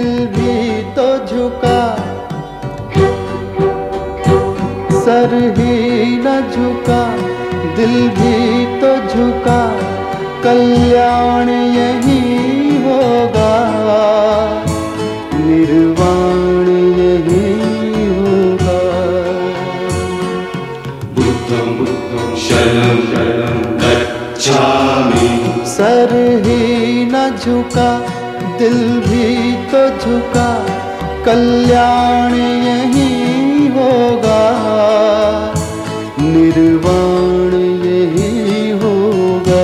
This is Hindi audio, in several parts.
दिल भी तो झुका, सर ही न झुका, दिल भी तो झुका, कल्याण यही होगा, निर्वाण यही होगा। बुद्धं बुद्धं शरणं शरणं गच्छामि। सर ही न झुका, दिल भी तो झुका, कल्याण यही होगा, निर्वाण यही होगा।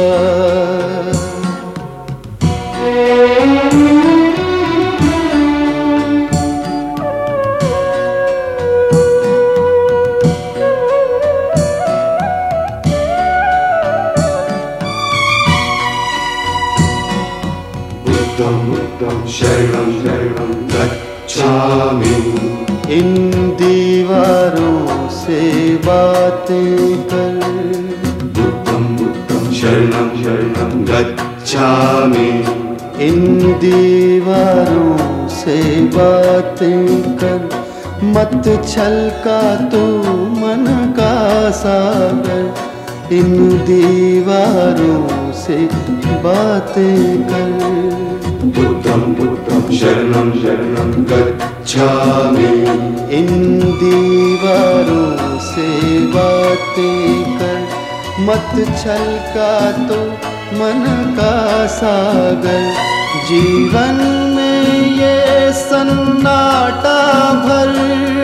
बुद्धं बुद्धं शरणं शरणं गच्छामि। इन दीवारों से बातें कर, बुद्धं बुद्धं शरणं शरणं गच्छामि। इन दीवारों से बातें कर, मत छलका तू मन का सागर। इन दीवारों से बातें कर, बुद्धं बुद्धं शरणं शरणं गच्छामि। इन दीवारों से बातें कर, मत छलका तो मन का सागर। जीवन में ये सन्नाटा भर,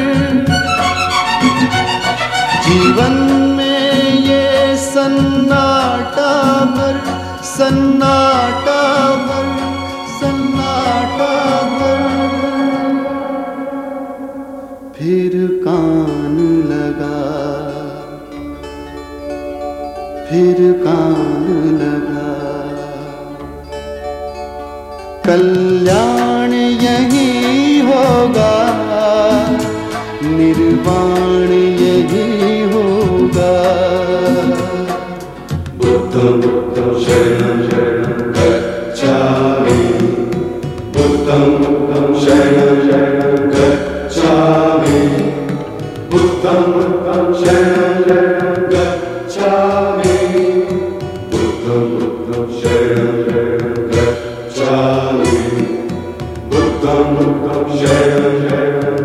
जीवन में ये सन्नाटा भर, सन्नाटा भर, सन्नाटा भर। फिर कान लगा, फिर कान लगा, कल्याण यही होगा, निर्वाण यही होगा। बुद्धं बुद्धं शरणं शरणं गच्छामि। बुद्धं बुद्धं शरणं शरणं गच्छामि। बुद्धं बुद्धं शरणं शरणं गच्छामि। बुद्धं बुद्धं शरणं शरणं गच्छामि। बुद्धं बुद्धं शरणं शरणं